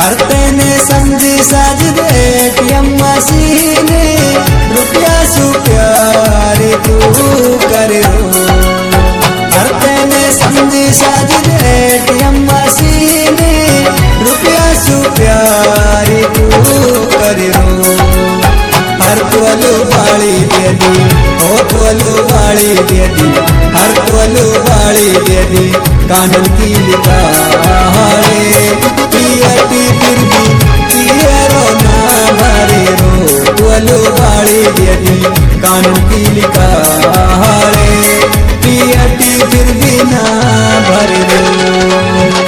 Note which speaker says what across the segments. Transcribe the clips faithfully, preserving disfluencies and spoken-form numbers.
Speaker 1: हर तेने समझी Sajid ATM machine रुपया सु प्यार तू करे रो। हर तेने समझी साजिद एटीएम मशीन रुपया सु प्यार तू करे रो। हर त्वलु बाली दे दी ओ त्वलु बाली दे दी हर त्वलु बाली दे दी कानन की लिखा हारे पियती फिर भी पियरो ना भरे रो। त्वलु बाली दे दी कानन की लिखा हारे पियती फिर भी ना भरे रो।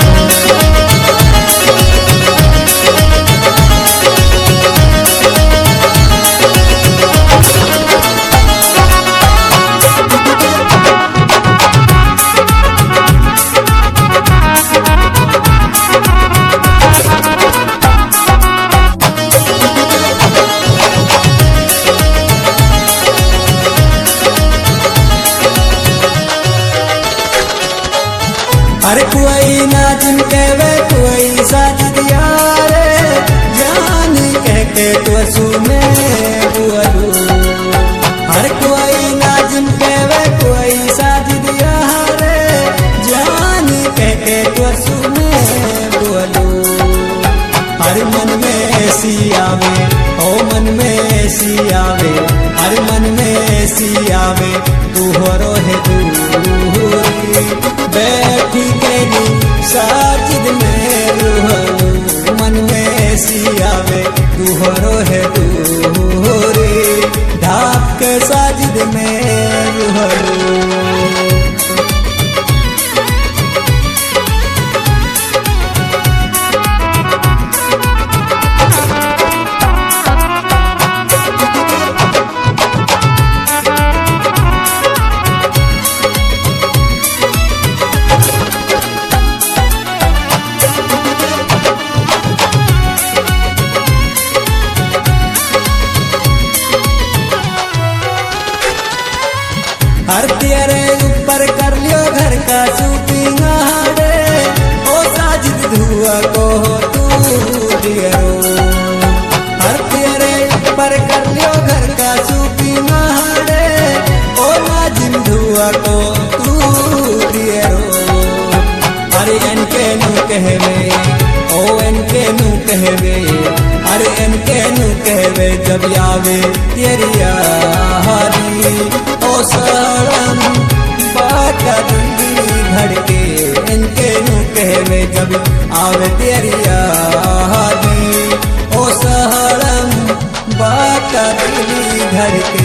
Speaker 1: अरे कोई ना जिन कहवे कोई साजिद यारे जान कह के तो सुने बुअलू। हर कोई ना जिन कहवे कोई साजिद यारे जान कह के तो सुने बुअलू। हर मन में ऐसी आवे ओ मन में ऐसी आवे हर मन में ऐसी आवे तू हो रोहे दूरी बैठी केनी साजिद में रूह मन में ऐसी आवे तू हो रोहे दूरी ढाप के साजिद में रूह। हर तेरे ऊपर कर लियो घर का शूटिंग हाड़े ओ साजिद धुआ को तू दियो। हर तेरे ऊपर कर लियो घर का शूटिंग हाड़े ओ नाजिम धुआ को तू दियो। अरे इनके नु कहवे ओ इनके नु कहवे अरे इनके नु कहवे जब आवे तेरी यारी ओ सड़म बाका दिल धड़के इनके नु कहवे जब आवे तेरी यारी ओ सड़म बाका दिल धड़के।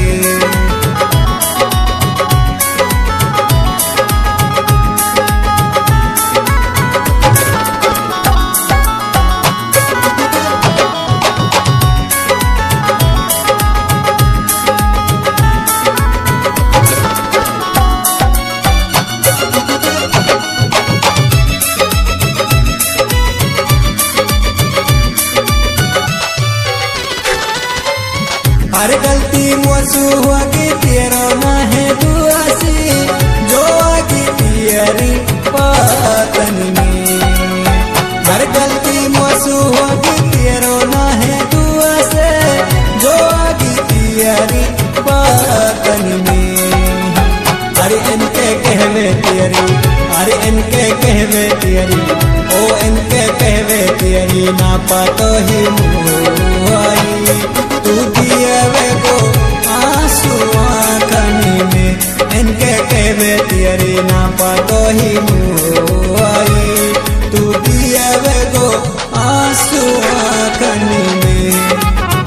Speaker 1: हर गलती मुझसे हुआ कि तेरा ना है दुआसी जो आगे तेरी पातन में। हर गलती मुझसे हुआ कि तेरा ना है दुआसे जो आगे तेरी पातन में। अरे इनके कहवे तेरी अरे इनके कहवे तेरी ओ इनके कहवे तेरी ना पातो ही मुआई तू दिए को आंसू आँखनी में। इनके कहवे तेरी ना पातो ही मुआई तू दिए को आंसू आँखनी में।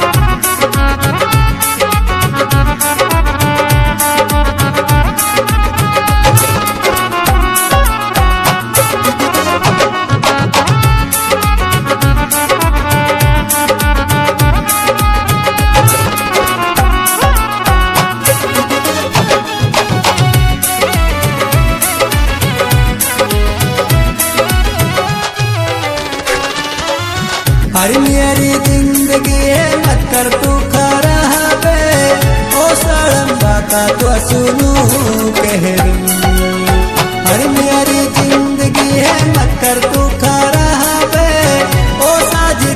Speaker 1: हर मेरी जिंदगी है मत कर तू खराब ओ सड़म बाका तो सुनू कहरी। हर मेरी जिंदगी है मत कर तू खराब ओ साजिद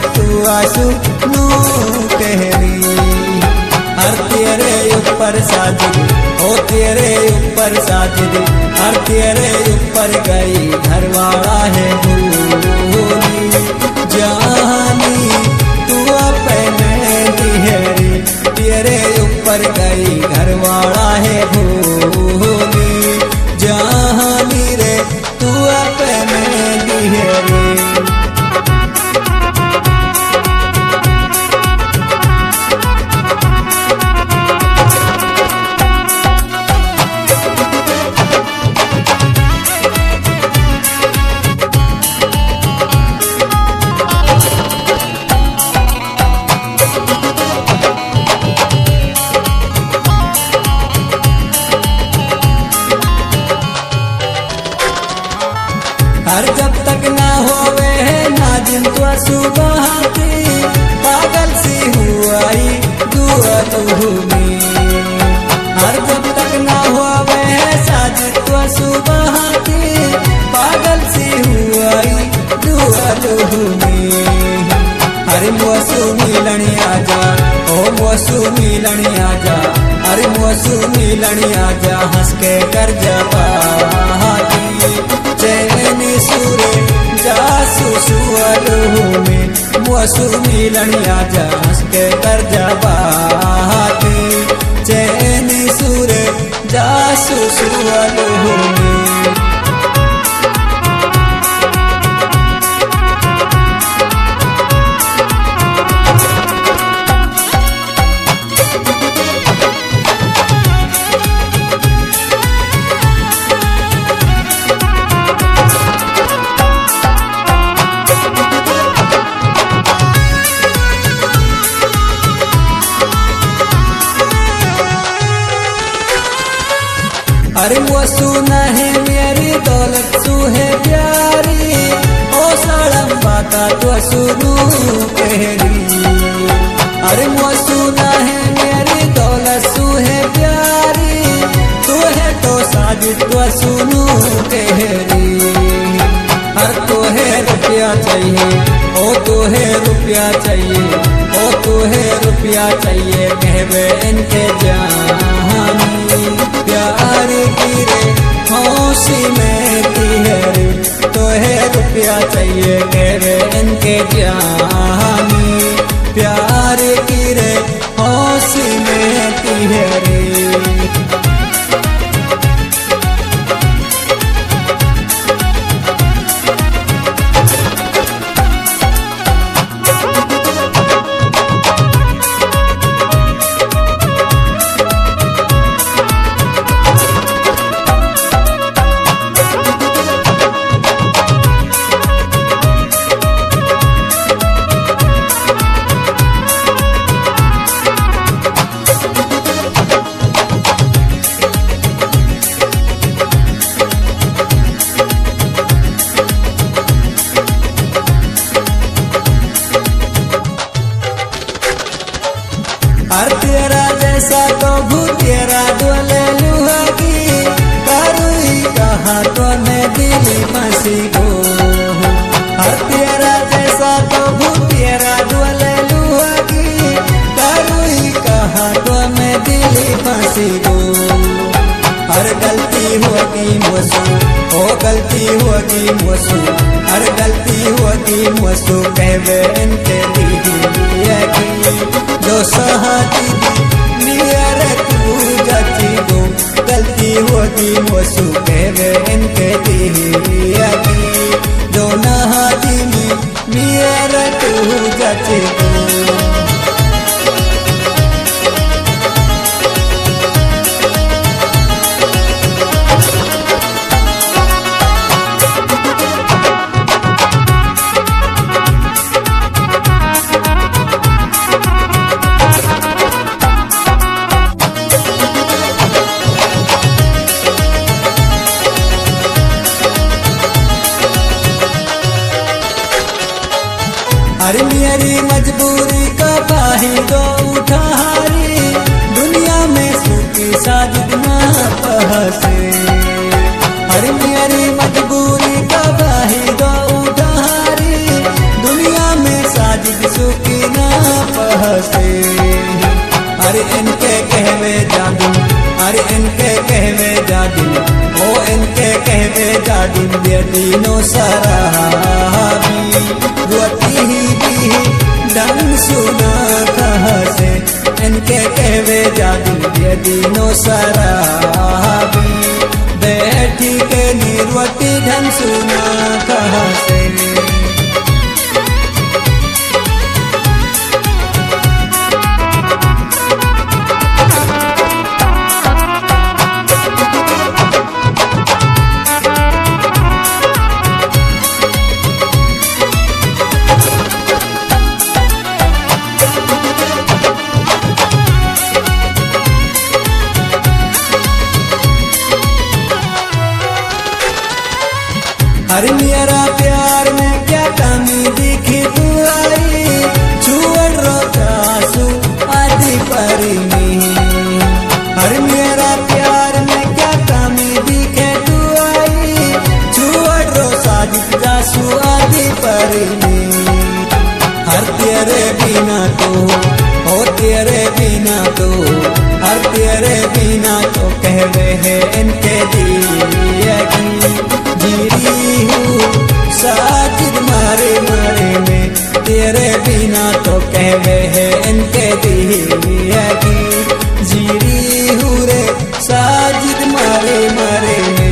Speaker 1: साजिद ओ तेरे ऊपर साजिद हर तेरे ऊपर गई घरवाला है भूली जानी तू अपने दिहरी तेरे ऊपर गई घरवाला है भूली जानी रे तू अपने दिहरी। हर जब तक ना होवे है नाजिन तो सुबहती पागल सी हुआई दुआ तुहमी हर जब तक ना होवे है साजिद तो सुबहती पागल सी हुआई दुआ तुहमी। हर मौसू मिलनी आजा ओ मौसू मिलनी आजा हर मौसू मिलनी आजा हंस के कर जबाती चैनी सुरे जासु सुअलू में मौसू मिलनी आजा हंस के कर जबाती चैनी सुरे जासु सुअलू में। अरे मौसू नहीं मेरी दौलत सू है प्यारी ओ सड़म बाता तो सुनू कहरी अरे मौसू नहीं मेरी दौलत सू है प्यारी तू है तो साजिद तो सुनू कहरी। हर तो है रुपया चाहिए ओ तो है रुपया चाहिए ओ तो है रुपया चाहिए कहवे इनके जानी प्यार की रे हौसी में तिहरी तो है रुपया चाहिए कहवे इनके जानी प्यार की रे हौसी में तिहरी। हर तेरा जैसा तो भू तेरा डोले लुहागी करुई कहा तो मैं दिली मसी गो हर तेरा जैसा तो भू तेरा डोले लुहागी करुई कहा तो मैं दिली मसी गो। हर गलती होगी मुझसे ओ गलती होगी मुझसे हर गलती होगी मुझसे कहवे इनके दिया जो सहाती नियर तू जाती गो गलती होगी मुझसे कहवे इनके दिया जो नहाती नियर तू जाती गो। हर मेरी मजबूरी का बाही दो उठारी दुनिया में सुखी साजिद ना पहसे हर मेरी मजबूरी का बाही दो उठारी दुनिया में साजिद सुखी ना पहसे हर इनके कहवे जादू बेदीनो सराबी रोती ही भी ढंग सुना कहा से इनके कहवे जादू बेदीनो सराबी बैठी के निर्वती ढंग सुना कहा से हर मेरा प्यार में क्या कमी दिखी तू आई छुअर रोकासू आदि परिनी हर मेरा प्यार में क्या कमी दिखे तू आई छुअर रोसादी जासू आदि परिनी हर तेरे बिना तो हो तेरे बिना तो हर तेरे बिना तो कहवे है इनके दिए जीरी हूँ साजिद मारे मारे में तेरे बिना तो कहवे है इनके दिए की जीरी हूँ रे साजिद मारे मारे में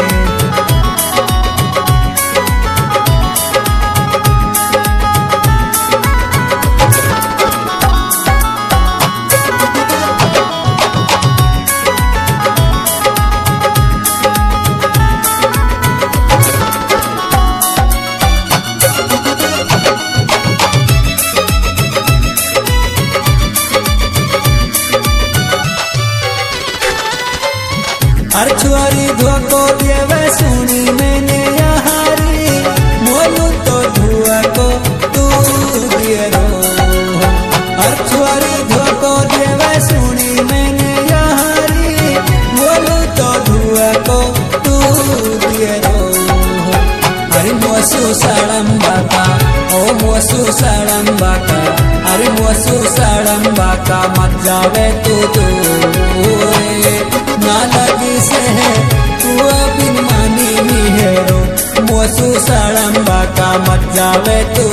Speaker 1: हर छुआरी धोको देवे सुनी मैंने यारी मोलू तो धुआ को तू दियो हर छुआरी धोको देवे सुनी मैंने यारी मोलू तो धुआ को तू दियो हर मोसू सड़म बाका ओ मोसू सड़म बाका हर मोसू सड़म बाका मत जावे तू दूर ना लगी से है तू बिन मानी मिहेरो मोसू सड़म्बा का मत जावे तू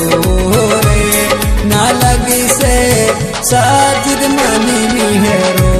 Speaker 1: दूरे ना लगी से साजिद मानी मिहेरो